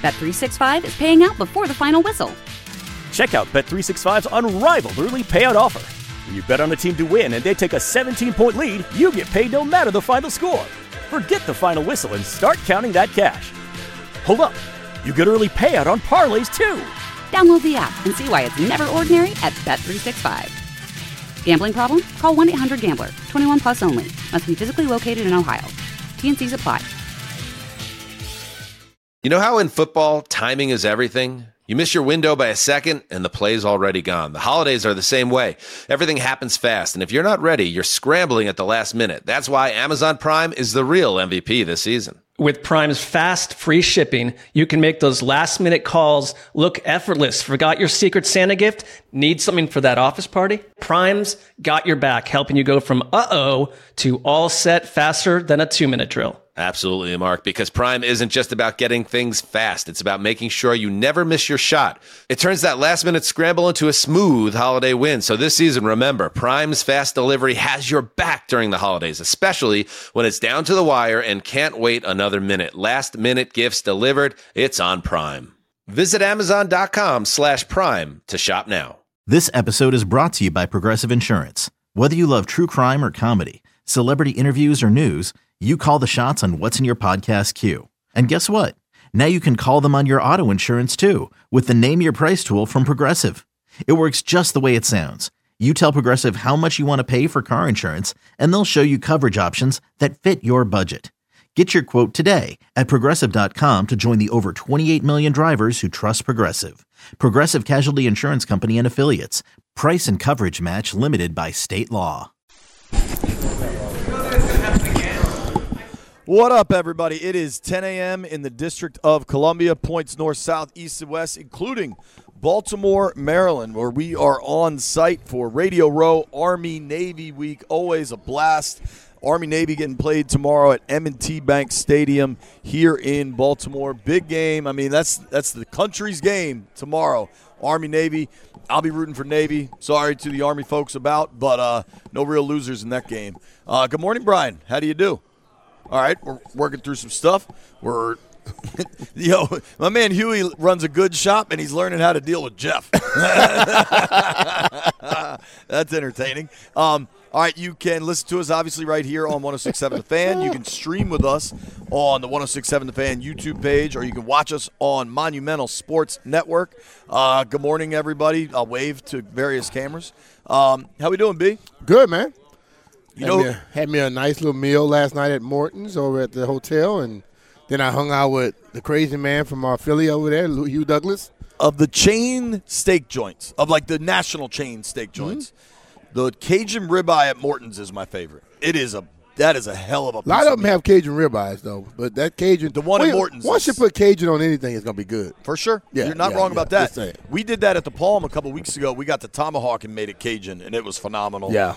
Bet365 is paying out before the final whistle. Check out Bet365's unrivaled early payout offer. When you bet on a team to win and they take a 17-point lead, you get paid no matter the final score. Forget the final whistle and start counting that cash. Hold up. You get early payout on parlays, too. Download the app and see why it's never ordinary at Bet365. Gambling problem? Call 1-800-GAMBLER. 21 plus only. Must be physically located in Ohio. T&Cs apply. You know how in football, timing is everything? You miss your window by a second, and the play's already gone. The holidays are the same way. Everything happens fast, and if you're not ready, you're scrambling at the last minute. That's why Amazon Prime is the real MVP this season. With Prime's fast, free shipping, you can make those last-minute calls look effortless. Forgot your Secret Santa gift? Need something for that office party? Prime's got your back, helping you go from uh-oh to all set faster than a 2-minute drill. Absolutely, Mark, because Prime isn't just about getting things fast. It's about making sure you never miss your shot. It turns that last-minute scramble into a smooth holiday win. So this season, remember, Prime's fast delivery has your back during the holidays, especially when it's down to the wire and can't wait another minute. Last-minute gifts delivered, it's on Prime. Visit Amazon.com/Prime to shop now. This episode is brought to you by Progressive Insurance. Whether you love true crime or comedy, celebrity interviews or news, you call the shots on what's in your podcast queue. And guess what? Now you can call them on your auto insurance too with the Name Your Price tool from Progressive. It works just the way it sounds. You tell Progressive how much you want to pay for car insurance, and they'll show you coverage options that fit your budget. Get your quote today at Progressive.com to join the over 28 million drivers who trust Progressive. Progressive Casualty Insurance Company and Affiliates. Price and coverage match limited by state law. What up, everybody? It is 10 a.m. in the District of Columbia, points north, south, east, and west, including Baltimore, Maryland, where we are on site for Radio Row Army-Navy Week. Always a blast. Army-Navy getting played tomorrow at M&T Bank Stadium here in Baltimore. Big game. I mean, that's the country's game tomorrow. Army-Navy. I'll be rooting for Navy. Sorry to the Army folks but no real losers in that game. Good morning, Brian. How do you do? All right, we're working through some stuff. My man Huey runs a good shop, and he's learning how to deal with Jeff. That's entertaining. All right, you can listen to us, obviously, right here on 106.7 The Fan. You can stream with us on the 106.7 The Fan YouTube page, or you can watch us on Monumental Sports Network. Good morning, everybody. I'll wave to various cameras. How we doing, B? Good, man. Had me a nice little meal last night at Morton's over at the hotel, and then I hung out with the crazy man from our Philly over there, Hugh Douglas. Of the chain steak joints, of like the national chain steak joints, the Cajun ribeye at Morton's is my favorite. That is a hell of a piece. A lot of them have Cajun ribeyes, though, but that Cajun, the one at Morton's. Once you put Cajun on anything, it's going to be good. For sure. Yeah, you're not wrong about that. Just we did that at the Palm a couple weeks ago. We got the tomahawk and made it Cajun, and it was phenomenal. Yeah.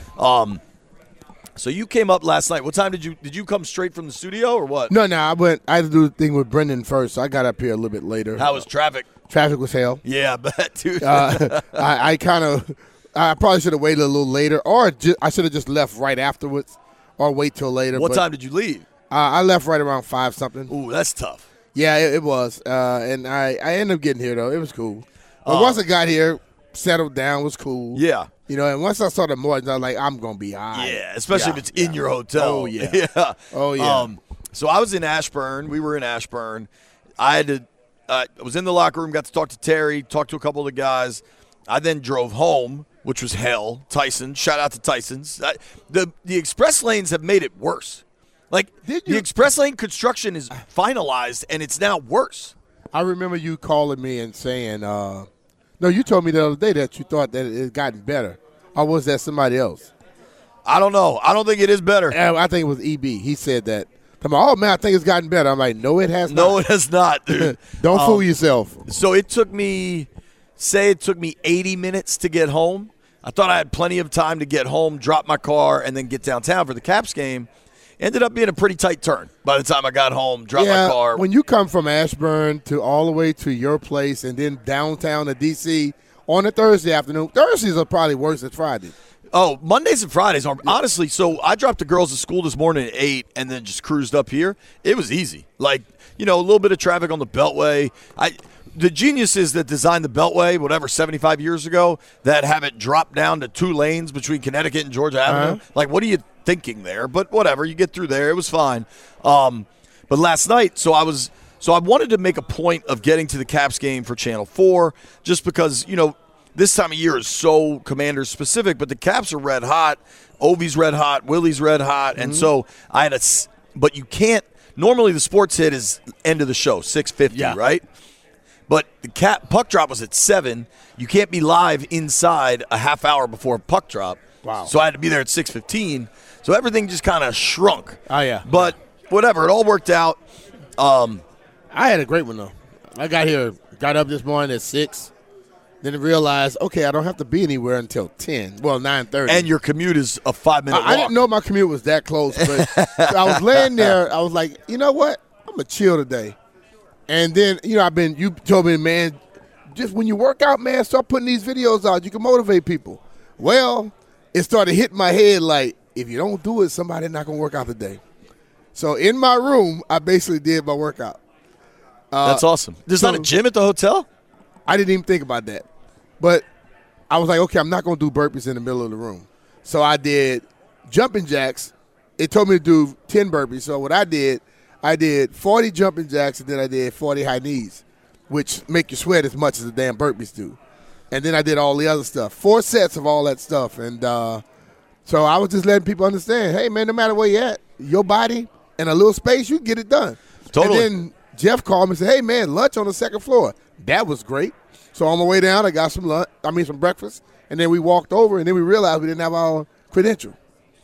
So you came up last night. What time did you come straight from the studio or what? No, I had to do the thing with Brendan first, so I got up here a little bit later. How was traffic? Traffic was hell. Yeah, I bet, dude. I probably should have waited a little later, or I should have just left right afterwards, or wait till later. What time did you leave? I left right around 5-something. Ooh, that's tough. Yeah, it was. And I ended up getting here, though. It was cool. But once I got here, settled down, was cool. Yeah. And once I saw the Mortons, I was like, I'm going to be all right. Yeah, especially if it's in your hotel. Oh, yeah. Yeah. Oh, yeah. So I was in Ashburn. We were in Ashburn. I was in the locker room, got to talk to Terry, talked to a couple of the guys. I then drove home, which was hell. Tyson, shout out to Tyson's. The express lanes have made it worse. The express lane construction is finalized, and it's now worse. I remember you calling me and saying, no, you told me the other day that you thought that it had gotten better. Or was that somebody else? I don't know. I don't think it is better. I think it was EB. He said that. I'm like, oh, man, I think it's gotten better. I'm like, no, it has not. No, it has not, dude. Don't fool yourself. So it took me 80 minutes to get home. I thought I had plenty of time to get home, drop my car, and then get downtown for the Caps game. Ended up being a pretty tight turn by the time I got home, dropped my car. When you come from Ashburn to all the way to your place and then downtown to D.C. on a Thursday afternoon, Thursdays are probably worse than Friday. Oh, Mondays and Fridays are honestly. So I dropped the girls to school this morning at 8, and then just cruised up here. It was easy. Like, a little bit of traffic on the Beltway. The geniuses that designed the Beltway, whatever, 75 years ago, that have it drop down to 2 lanes between Connecticut and Georgia Avenue. Like, what are you thinking there? But whatever, you get through there. It was fine. But last night, so I wanted to make a point of getting to the Caps game for Channel 4, just because, this time of year is so Commanders specific, but the Caps are red hot. Ovi's red hot. Willie's red hot. And so I had but you can't, normally the sports hit is end of the show, 6:50, right? But the puck drop was at 7. You can't be live inside a half hour before puck drop. Wow. So I had to be there at 6:15. So everything just kind of shrunk. Oh, yeah. But whatever, it all worked out. I had a great one, though. I got up this morning at 6. Then realized, okay, I don't have to be anywhere until 10. Well, 9:30. And your commute is a 5-minute walk. I didn't know my commute was that close, but I was laying there. I was like, you know what? I'm going to chill today. And then, you told me, man, just when you work out, man, start putting these videos out. You can motivate people. Well, it started hitting my head like, if you don't do it, somebody's not going to work out today. So in my room, I basically did my workout. That's awesome. There's not a gym at the hotel? I didn't even think about that. But I was like, okay, I'm not going to do burpees in the middle of the room. So I did jumping jacks. It told me to do 10 burpees. So what I did 40 jumping jacks, and then I did 40 high knees, which make you sweat as much as the damn burpees do. And then I did all the other stuff, 4 sets of all that stuff. And so I was just letting people understand, hey, man, no matter where you're at, your body and a little space, you can get it done. Totally. And then Jeff called me and said, hey, man, lunch on the second floor. That was great. So on my way down, I got some breakfast, and then we walked over, and then we realized we didn't have our credential.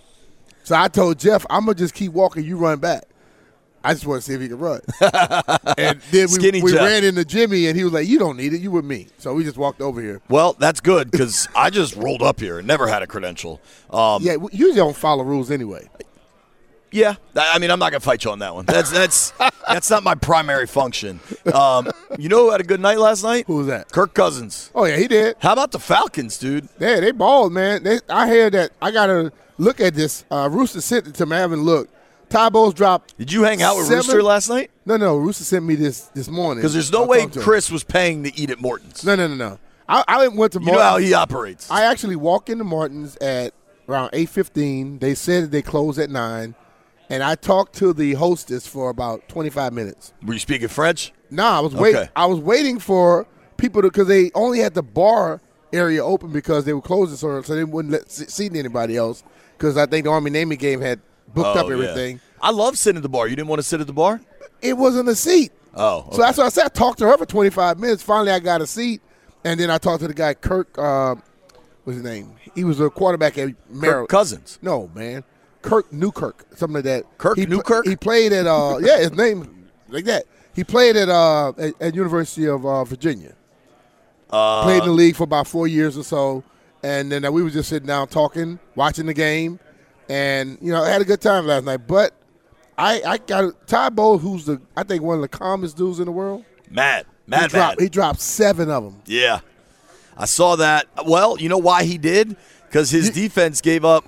So I told Jeff, I'm going to just keep walking, you run back. I just want to see if he could run. And then we ran into Jimmy, and he was like, you don't need it, you with me. So we just walked over here. Well, that's good, because I just rolled up here and never had a credential. Yeah, usually don't follow rules anyway. Yeah, I mean, I'm not gonna fight you on that one. That's not my primary function. You know who had a good night last night? Who was that? Kirk Cousins. Oh yeah, he did. How about the Falcons, dude? Yeah, they balled, man. I heard that. I gotta look at this. Rooster sent it to me. I haven't looked. Tybo's dropped. Did you hang out with Rooster last night? No. Rooster sent me this morning. Because there's no way Chris was paying to eat at Morton's. No. I went to Morton's. You know how he operates. I actually walked into Morton's at around 8:15. They said that they closed at 9. And I talked to the hostess for about 25 minutes. Were you speaking French? No, I was waiting. I was waiting for people because they only had the bar area open because they were closing, so they wouldn't seat anybody else. Because I think the Army Navy game had booked up everything. Yeah. I love sitting at the bar. You didn't want to sit at the bar? It wasn't a seat. Oh, okay. So that's what I said. I talked to her for 25 minutes. Finally, I got a seat, and then I talked to the guy Kirk. What's his name? He was a quarterback at Maryland. Kirk Cousins. No, man. Kirk Newkirk, something like that. Kirk Newkirk? He played at his name like that. He played at University of Virginia. Played in the league for about 4 years or so, and then we were just sitting down talking, watching the game, and I had a good time last night. But I got Tybo, who's I think one of the calmest dudes in the world. Mad. He dropped 7 of them. Yeah, I saw that. Well, you know why he did? Because his defense gave up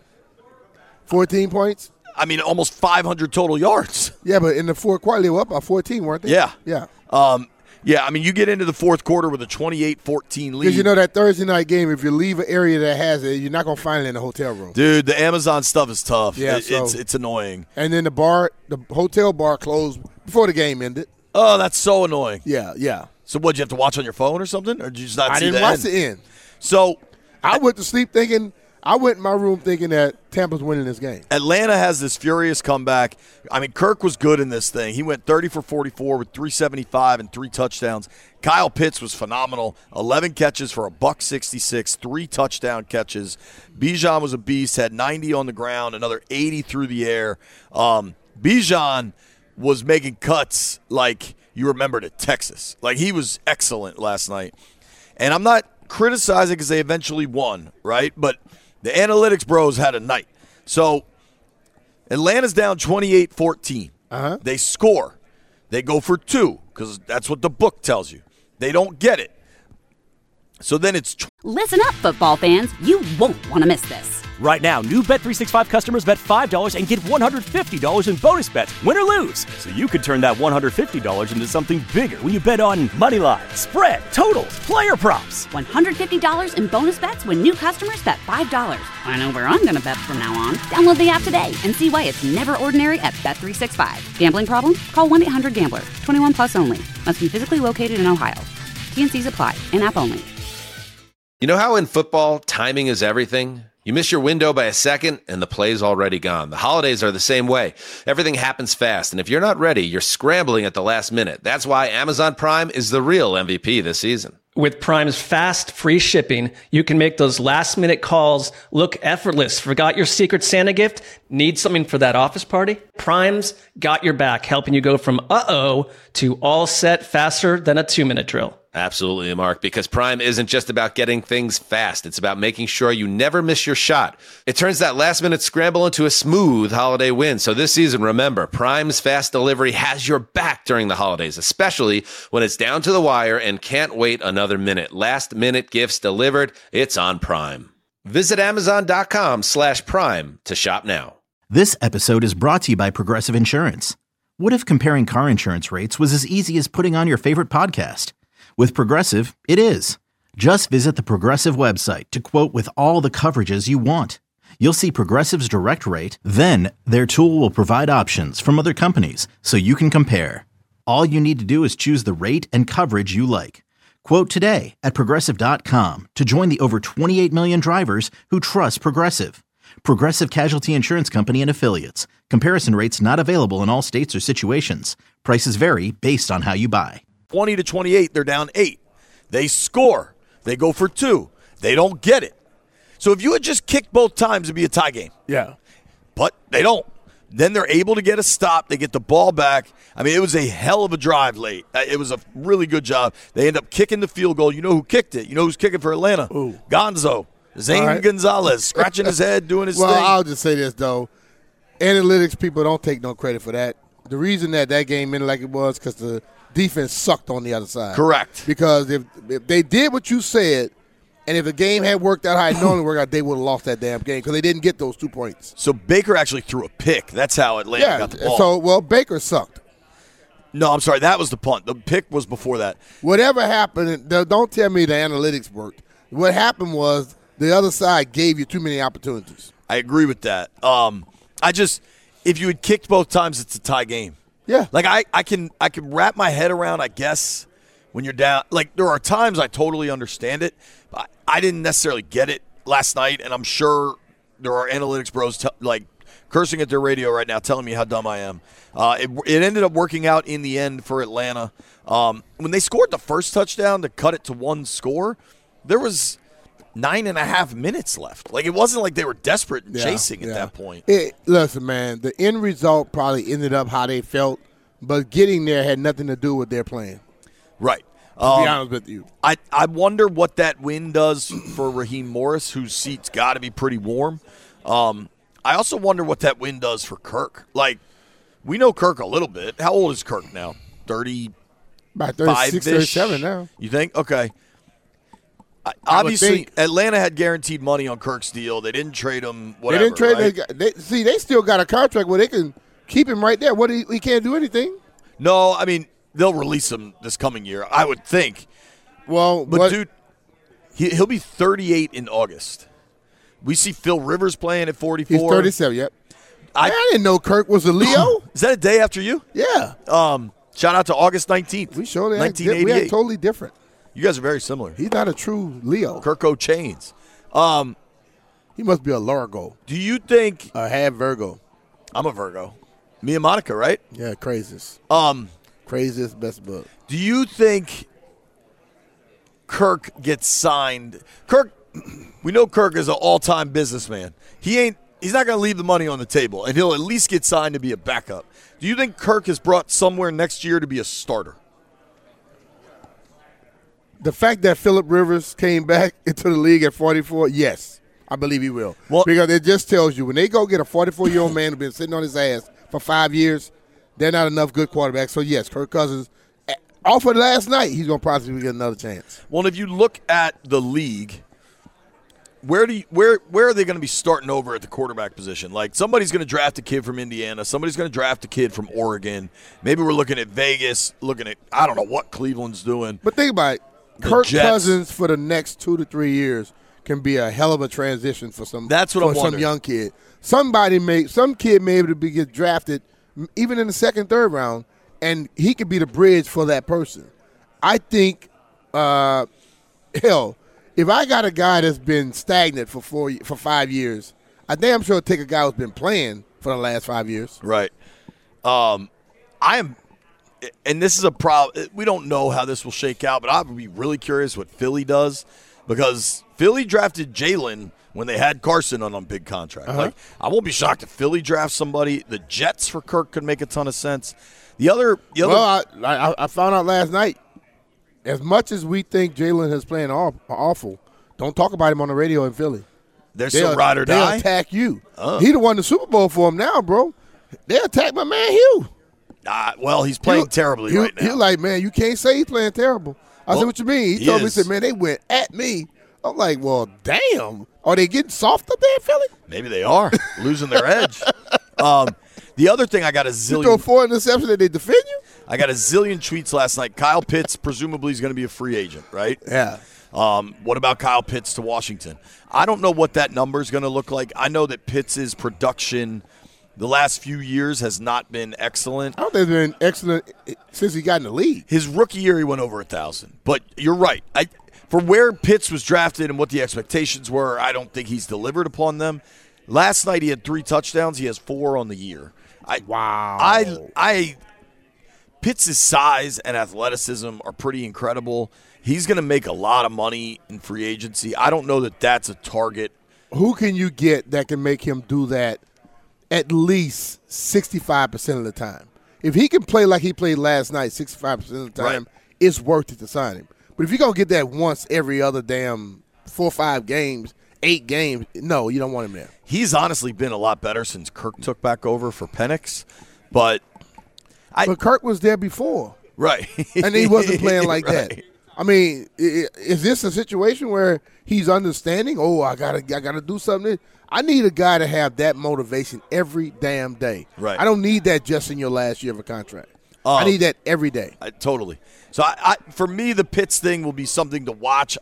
14 points? I mean, almost 500 total yards. Yeah, but in the fourth quarter, they were up by 14, weren't they? Yeah. Yeah. I mean, you get into the fourth quarter with a 28-14 lead. Because that Thursday night game, if you leave an area that has it, you're not going to find it in the hotel room. Dude, the Amazon stuff is tough. Yeah, it's annoying. And then the hotel bar closed before the game ended. Oh, that's so annoying. Yeah. So what, you have to watch on your phone or something? Or did you just not see the end? I didn't watch the end. So I went to sleep I went in my room thinking that Tampa's winning this game. Atlanta has this furious comeback. I mean, Kirk was good in this thing. He went 30 for 44 with 375 and 3 touchdowns. Kyle Pitts was phenomenal. 11 catches for $166, 3 touchdown catches. Bijan was a beast, had 90 on the ground, another 80 through the air. Bijan was making cuts like you remembered at Texas. Like, he was excellent last night. And I'm not criticizing because they eventually won, right? But the analytics bros had a night. So Atlanta's down 28-14. They score. They go for 2 because that's what the book tells you. They don't get it. So then it's Listen up, football fans. You won't want to miss this. Right now, new Bet365 customers bet $5 and get $150 in bonus bets, win or lose. So you could turn that $150 into something bigger when you bet on money line, spread, totals, player props. $150 in bonus bets when new customers bet $5. I know where I'm going to bet from now on. Download the app today and see why it's never ordinary at Bet365. Gambling problem? Call 1-800-GAMBLER. 21 plus only. Must be physically located in Ohio. T&Cs apply. In-app only. You know how in football, timing is everything? You miss your window by a second, and the play's already gone. The holidays are the same way. Everything happens fast, and if you're not ready, you're scrambling at the last minute. That's why Amazon Prime is the real MVP this season. With Prime's fast, free shipping, you can make those last-minute calls look effortless. Forgot your Secret Santa gift? Need something for that office party? Prime's got your back, helping you go from uh-oh to all set faster than a 2-minute drill. Absolutely, Mark, because Prime isn't just about getting things fast. It's about making sure you never miss your shot. It turns that last-minute scramble into a smooth holiday win. So this season, remember, Prime's fast delivery has your back during the holidays, especially when it's down to the wire and can't wait another minute. Last-minute gifts delivered, it's on Prime. Visit Amazon.com/Prime to shop now. This episode is brought to you by Progressive Insurance. What if comparing car insurance rates was as easy as putting on your favorite podcast? With Progressive, it is. Just visit the Progressive website to quote with all the coverages you want. You'll see Progressive's direct rate, then their tool will provide options from other companies so you can compare. All you need to do is choose the rate and coverage you like. Quote today at Progressive.com to join the over 28 million drivers who trust Progressive. Progressive Casualty Insurance Company and Affiliates. Comparison rates not available in all states or situations. Prices vary based on how you buy. 20-28, they're down 8. They score. They go for 2. They don't get it. So if you had just kicked both times, it'd be a tie game. Yeah. But they don't. Then they're able to get a stop. They get the ball back. I mean, it was a hell of a drive late. It was a really good job. They end up kicking the field goal. You know who kicked it? You know who's kicking for Atlanta? Ooh. Gonzo. Zane Gonzalez, scratching his head, doing his thing. Well, I'll just say this, though. Analytics people don't take no credit for that. The reason that game ended like it was because the defense sucked on the other side. Correct. Because if they did what you said, and if the game had worked out how it normally worked out, they would have lost that damn game because they didn't get those 2 points. So Baker actually threw a pick. That's how Atlanta got the ball. So, Baker sucked. No, I'm sorry. That was the punt. The pick was before that. Whatever happened, don't tell me the analytics worked. What happened was the other side gave you too many opportunities. I agree with that. If you had kicked both times, it's a tie game. Yeah. Like I can wrap my head around, I guess, when you're down. Like there are times I totally understand it, but I didn't necessarily get it last night, and I'm sure there are analytics bros cursing at their radio right now, telling me how dumb I am. It ended up working out in the end for Atlanta. When they scored the first touchdown to cut it to 1 score, there was 9.5 minutes left. Like, it wasn't like they were desperate and chasing at that point. Listen, man, the end result probably ended up how they felt, but getting there had nothing to do with their plan. Right. To be honest with you. I wonder what that win does for Raheem Morris, whose seat's got to be pretty warm. I also wonder what that win does for Kirk. Like, we know Kirk a little bit. How old is Kirk now? 35-ish? About 36, 37 now. You think? Okay. Obviously, Atlanta had guaranteed money on Kirk's deal. They didn't trade him. Whatever, they didn't trade. Right? They still got a contract where they can keep him right there. He can't do anything. No, I mean they'll release him this coming year, I would think. Well, but dude, he'll be 38 in August. We see Phil Rivers playing at 44. He's 37. Yep. I didn't know Kirk was a Leo. Is that a day after you? Yeah. Shout out to August 19th. We showed it. 1988. We are totally different. You guys are very similar. He's not a true Leo. Kirk O'Chains. He must be a Largo. Do you think – half Virgo. I'm a Virgo. Me and Monica, right? Yeah, craziest. Craziest, best book. Do you think Kirk gets signed? We know Kirk is an all-time businessman. He's not going to leave the money on the table, and he'll at least get signed to be a backup. Do you think Kirk is brought somewhere next year to be a starter? The fact that Phillip Rivers came back into the league at 44, yes, I believe he will. Well, because it just tells you when they go get a 44-year-old man who's been sitting on his ass for 5 years, they're not enough good quarterbacks. So, yes, Kirk Cousins, off of last night, he's going to possibly get another chance. Well, if you look at the league, where are they going to be starting over at the quarterback position? Like, somebody's going to draft a kid from Indiana. Somebody's going to draft a kid from Oregon. Maybe we're looking at Vegas, looking at, I don't know what Cleveland's doing. But think about it. Kirk Cousins for the next 2 to 3 years can be a hell of a transition for some. That's what I'm wondering. Some young kid. Some kid may be able to get drafted even in the second, third round, and he could be the bridge for that person. I think, hell, if I got a guy that's been stagnant for 5 years, I damn sure take a guy who's been playing for the last 5 years. Right. And this is a problem. We don't know how this will shake out, but I would be really curious what Philly does, because Philly drafted Jalen when they had Carson on a big contract. Like, I won't be shocked if Philly drafts somebody. The Jets for Kirk could make a ton of sense. Well, I found out last night, as much as we think Jalen is playing awful, don't talk about him on the radio in Philly. They're still ride or die? They'll attack you. He done won the Super Bowl for him now, bro. They attack my man Hugh. Well, he's playing terribly right now. He's like, man, you can't say he's playing terrible. I said, what you mean? He told me, he said, man, they went at me. I'm like, well, damn. Are they getting soft up there in Philly? Maybe they are. Losing their edge. The other thing, I got a zillion. You throw 4 interceptions and they defend you? I got a zillion tweets last night. Kyle Pitts presumably is going to be a free agent, right? Yeah. What about Kyle Pitts to Washington? I don't know what that number is going to look like. I know that Pitts' production the last few years has not been excellent. I don't think it's been excellent since he got in the league. His rookie year, he went over 1,000. But you're right. For where Pitts was drafted and what the expectations were, I don't think he's delivered upon them. Last night he had 3 touchdowns. He has 4 on the year. Wow. Pitts' size and athleticism are pretty incredible. He's going to make a lot of money in free agency. I don't know that that's a target. Who can you get that can make him do that at least 65% of the time? If he can play like he played last night 65% of the time, it's worth it to sign him. But if you're going to get that once every other damn 4 or 5 games, 8 games, no, you don't want him there. He's honestly been a lot better since Kirk took back over for Penix. But Kirk was there before. Right. And he wasn't playing like that. I mean, is this a situation where he's understanding, I gotta do something? I need a guy to have that motivation every damn day. Right. I don't need that just in your last year of a contract. I need that every day. Totally. So for me, the Pitts thing will be something to watch.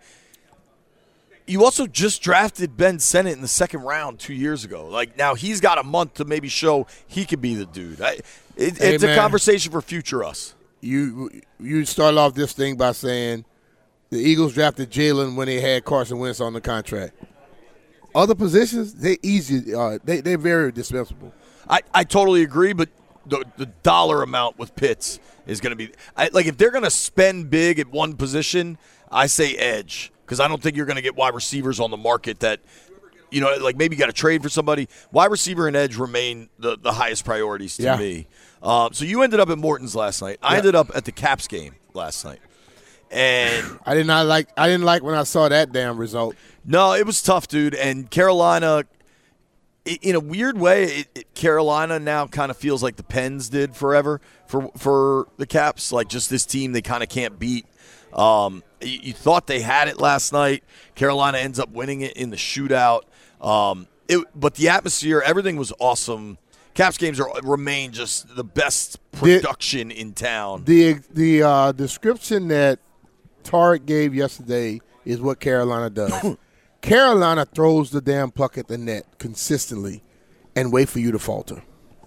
You also just drafted Ben Sennett in the second round 2 years ago. Like, now he's got a month to maybe show he could be the dude. It's a conversation for future us. You start off this thing by saying the Eagles drafted Jalen when they had Carson Wentz on the contract. Other positions, they're easy. They're very dispensable. I totally agree, but the dollar amount with Pitts is going to be like, if they're going to spend big at one position, I say edge, because I don't think you're going to get wide receivers on the market that, like maybe you got to trade for somebody. Wide receiver and edge remain the highest priorities to me. So you ended up at Morton's last night. I ended up at the Caps game last night, and I didn't like when I saw that damn result. No, it was tough, dude. And Carolina, in a weird way, Carolina now kind of feels like the Pens did forever for the Caps. Like, just this team they kind of can't beat. You thought they had it last night. Carolina ends up winning it in the shootout. But the atmosphere, everything was awesome. Caps games remain just the best production in town. The description that Tarek gave yesterday is what Carolina does. Carolina throws the damn puck at the net consistently and wait for you to falter.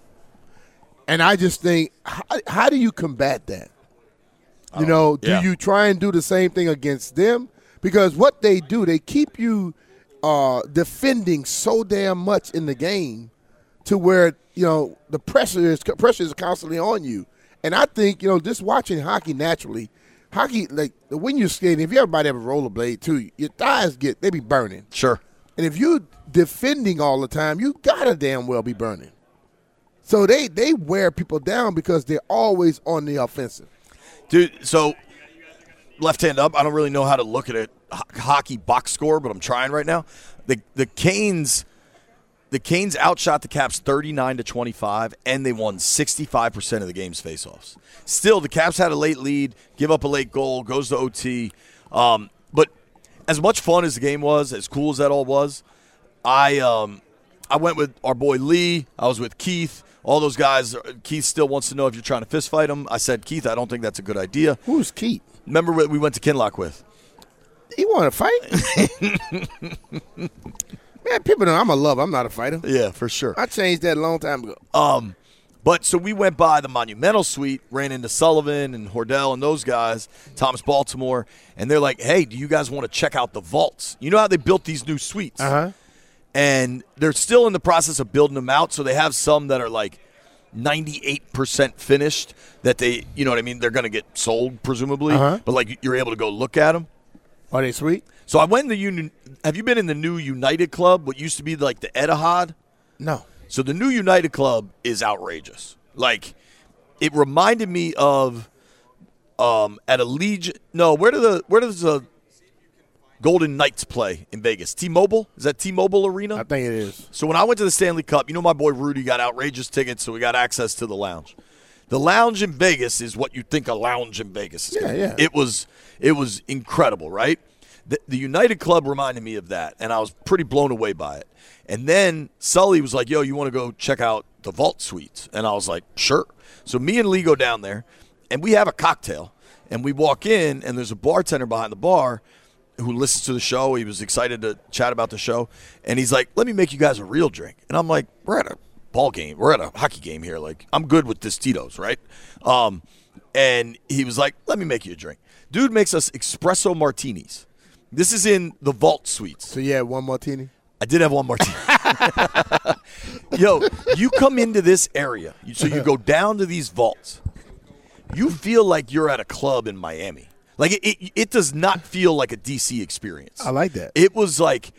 And I just think, how do you combat that? Do you try and do the same thing against them? Because what they do, they keep you defending so damn much in the game to where, the pressure is constantly on you. And I think, just watching hockey naturally, like when you're skating, if you ever have a rollerblade too, your thighs they be burning. Sure. And if you're defending all the time, you gotta damn well be burning. So they wear people down because they're always on the offensive. Dude, so left hand up, I don't really know how to look at a hockey box score, but I'm trying right now. The Canes the Canes outshot the Caps 39-25, and they won 65% of the game's faceoffs. Still, the Caps had a late lead, give up a late goal, goes to OT. But as much fun as the game was, as cool as that all was, I went with our boy Lee. I was with Keith. All those guys. Keith still wants to know if you're trying to fist fight him. I said, Keith, I don't think that's a good idea. Who's Keith? Remember what we went to Kinloch with? He want to fight? Man, people know I'm a lover. I'm not a fighter. Yeah, for sure. I changed that a long time ago. But so we went by the Monumental Suite, ran into Sullivan and Hordell and those guys, Thomas Baltimore, and they're like, hey, do you guys want to check out the vaults? You know how they built these new suites? Uh-huh. And they're still in the process of building them out, so they have some that are like 98% finished that they, you know what I mean, they're going to get sold presumably, but like you're able to go look at them. Are they sweet? So I went in the Union. Have you been in the new United Club, what used to be like the Etihad? No. So the new United Club is outrageous. Like, it reminded me of at Allegiant. No, where does the Golden Knights play in Vegas? T-Mobile? Is that T-Mobile Arena? I think it is. So when I went to the Stanley Cup, you know my boy Rudy got outrageous tickets, so we got access to the lounge. The lounge in Vegas is what you think a lounge in Vegas is. Yeah. It was incredible, right? The United Club reminded me of that, and I was pretty blown away by it. And then Sully was like, yo, you want to go check out the Vault Suites? And I was like, sure. So me and Lee go down there, and we have a cocktail. And we walk in, and there's a bartender behind the bar who listens to the show. He was excited to chat about the show. And he's like, let me make you guys a real drink. And I'm like, we're at a ball game. We're at a hockey game here. Like, I'm good with this Tito's, right? And he was like, let me make you a drink. Dude makes us espresso martinis. This is in the Vault Suites. So you had one martini? I did have one martini. Yo, you come into this area, so you go down to these vaults. You feel like you're at a club in Miami. Like, it does not feel like a D.C. experience. I like that. It was like,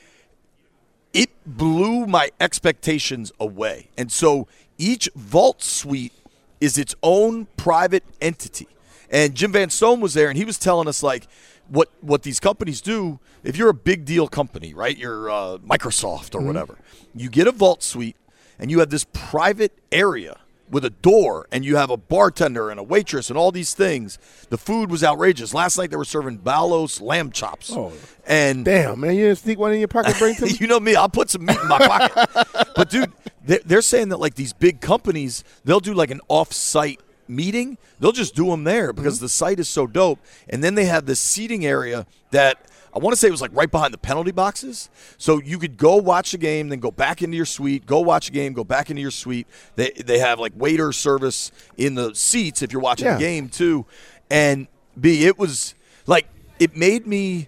it blew my expectations away. And so each Vault Suite is its own private entity. And Jim Van Stone was there, and he was telling us, like, what these companies do. If you're a big deal company, right, you're Microsoft or whatever, you get a Vault Suite, and you have this private area with a door, and you have a bartender and a waitress and all these things. The food was outrageous. Last night they were serving Balos lamb chops. Oh, and damn, man, you didn't sneak one in your pocket, bring to me? You know me, I'll put some meat in my pocket. But, dude, they're saying that, like, these big companies, they'll do, like, an off-site meeting. They'll just do them there because the site is so dope. And then they have this seating area that I want to say it was like right behind the penalty boxes. So you could go watch a game, then go back into your suite, go watch a game, go back into your suite. They have like waiter service in the seats if you're watching the game too. And it was like, it made me,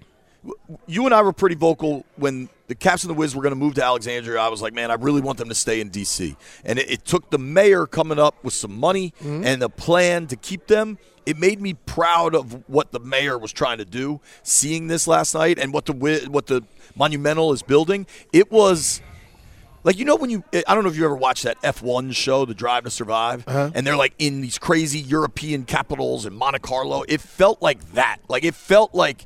you and I were pretty vocal when the Caps and the Wiz were going to move to Alexandria. I was like, man, I really want them to stay in D.C. And it took the mayor coming up with some money and a plan to keep them. It made me proud of what the mayor was trying to do, seeing this last night and what the Monumental is building. It was like, you know, when I don't know if you ever watched that F1 show, The Drive to Survive, and they're like in these crazy European capitals in Monte Carlo. It felt like that. Like it felt like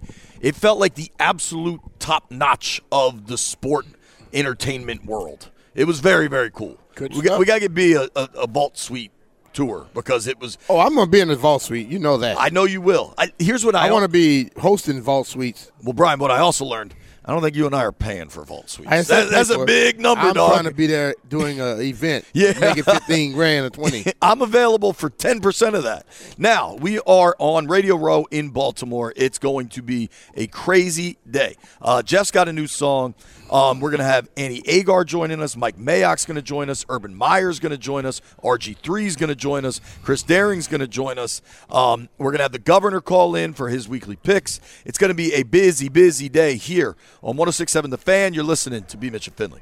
the absolute top notch of the sport entertainment world. It was very, very cool. We got to be a Vault Suite tour because it was. Oh, I'm going to be in the Vault Suite. You know that. I know you will. Here's what I want to be hosting Vault Suites. Well, Brian, what I also learned, I don't think you and I are paying for Vault Suites. That's a big number, dog. I'm trying to be there doing an event. Yeah. Make it 15 grand or 20. I'm available for 10% of that. Now, we are on Radio Row in Baltimore. It's going to be a crazy day. Jeff's got a new song. We're going to have Annie Agar joining us. Mike Mayock's going to join us. Urban Meyer's going to join us. RG3's going to join us. Chris Daring's going to join us. We're going to have the governor call in for his weekly picks. It's going to be a busy, busy day here on 106.7 The Fan. You're listening to B. Mitch and Finley.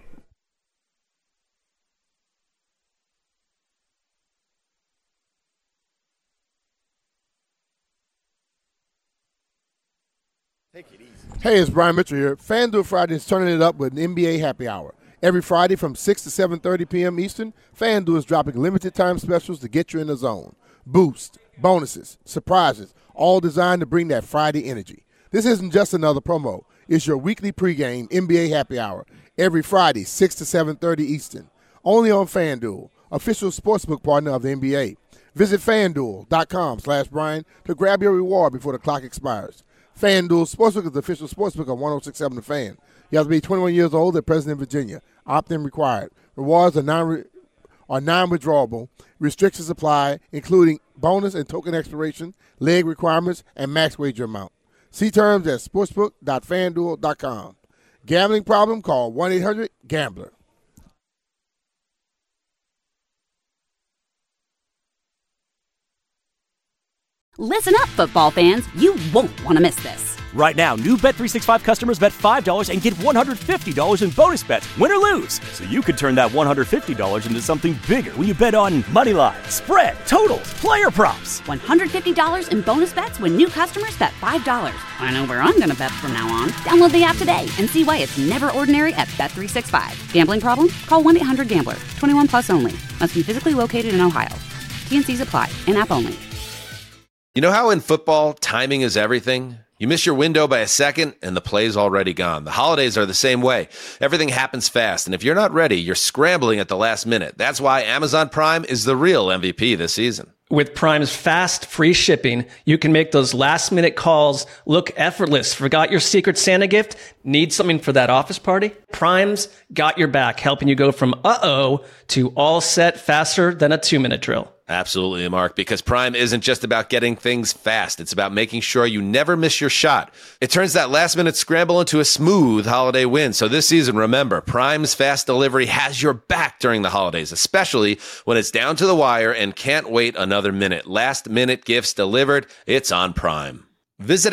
Take it easy. Hey, it's Brian Mitchell here. FanDuel Friday is turning it up with an NBA happy hour. Every Friday from 6 to 7:30 p.m. Eastern, FanDuel is dropping limited time specials to get you in the zone. Boost, bonuses, surprises, all designed to bring that Friday energy. This isn't just another promo. is your weekly pregame NBA happy hour every Friday, 6 to 7:30 Eastern. Only on FanDuel, official sportsbook partner of the NBA. Visit FanDuel.com/Brian to grab your reward before the clock expires. FanDuel Sportsbook is the official sportsbook of 106.7 The Fan. You have to be 21 years old and present in Virginia. Opt-in required. Rewards are non-withdrawable. Restrictions apply, including bonus and token expiration, leg requirements, and max wager amount. See terms at sportsbook.fanduel.com. Gambling problem? Call 1-800-GAMBLER. Listen up, football fans. You won't want to miss this. Right now, new Bet365 customers bet $5 and get $150 in bonus bets, win or lose. So you could turn that $150 into something bigger when you bet on moneyline, spread, totals, player props. $150 in bonus bets when new customers bet $5. I know where I'm going to bet from now on. Download the app today and see why it's never ordinary at Bet365. Gambling problem? Call 1-800-GAMBLER. 21 plus only. Must be physically located in Ohio. T&Cs apply. In-app only. You know how in football, timing is everything? You miss your window by a second, and the play's already gone. The holidays are the same way. Everything happens fast, and if you're not ready, you're scrambling at the last minute. That's why Amazon Prime is the real MVP this season. With Prime's fast, free shipping, you can make those last-minute calls look effortless. Forgot your Secret Santa gift? Need something for that office party? Prime's got your back, helping you go from uh-oh to all set faster than a 2-minute drill. Absolutely, Mark, because Prime isn't just about getting things fast. It's about making sure you never miss your shot. It turns that last-minute scramble into a smooth holiday win. So this season, remember, Prime's fast delivery has your back during the holidays, especially when it's down to the wire and can't wait another minute. Last-minute gifts delivered. It's on Prime. Visit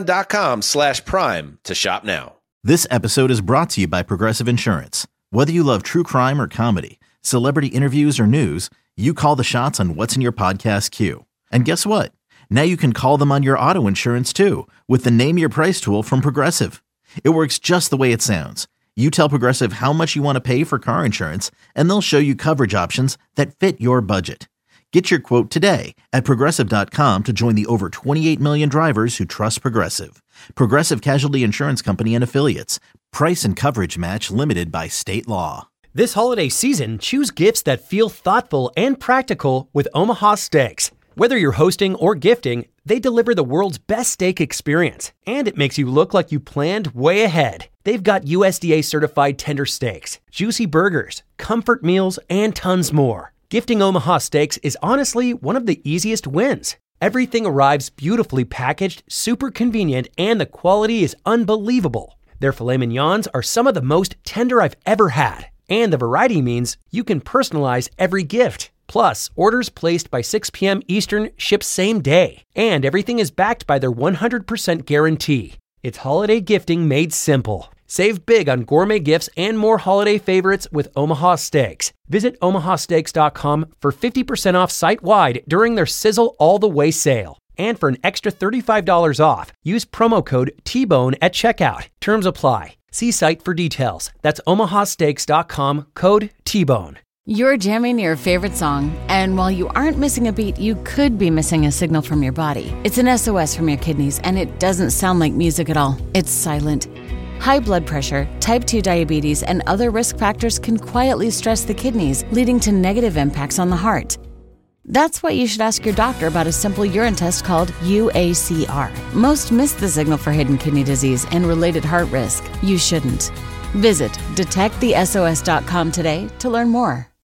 Amazon.com/Prime to shop now. This episode is brought to you by Progressive Insurance. Whether you love true crime or comedy, celebrity interviews or news, you call the shots on what's in your podcast queue. And guess what? Now you can call them on your auto insurance too with the Name Your Price tool from Progressive. It works just the way it sounds. You tell Progressive how much you want to pay for car insurance, and they'll show you coverage options that fit your budget. Get your quote today at Progressive.com to join the over 28 million drivers who trust Progressive. Progressive Casualty Insurance Company and Affiliates. Price and coverage match limited by state law. This holiday season, choose gifts that feel thoughtful and practical with Omaha Steaks. Whether you're hosting or gifting, they deliver the world's best steak experience, and it makes you look like you planned way ahead. They've got USDA certified tender steaks, juicy burgers, comfort meals, and tons more. Gifting Omaha Steaks is honestly one of the easiest wins. Everything arrives beautifully packaged, super convenient, and the quality is unbelievable. Their filet mignons are some of the most tender I've ever had. And the variety means you can personalize every gift. Plus, orders placed by 6 p.m. Eastern ship same day. And everything is backed by their 100% guarantee. It's holiday gifting made simple. Save big on gourmet gifts and more holiday favorites with Omaha Steaks. Visit omahasteaks.com for 50% off site-wide during their Sizzle All the Way sale. And for an extra $35 off, use promo code TBONE at checkout. Terms apply. See site for details. That's omahasteaks.com, code TBONE. You're jamming your favorite song, and while you aren't missing a beat, you could be missing a signal from your body. It's an SOS from your kidneys, and it doesn't sound like music at all. It's silent. High blood pressure, type 2 diabetes, and other risk factors can quietly stress the kidneys, leading to negative impacts on the heart. That's why you should ask your doctor about a simple urine test called UACR. Most miss the signal for hidden kidney disease and related heart risk. You shouldn't. Visit detectthesos.com today to learn more.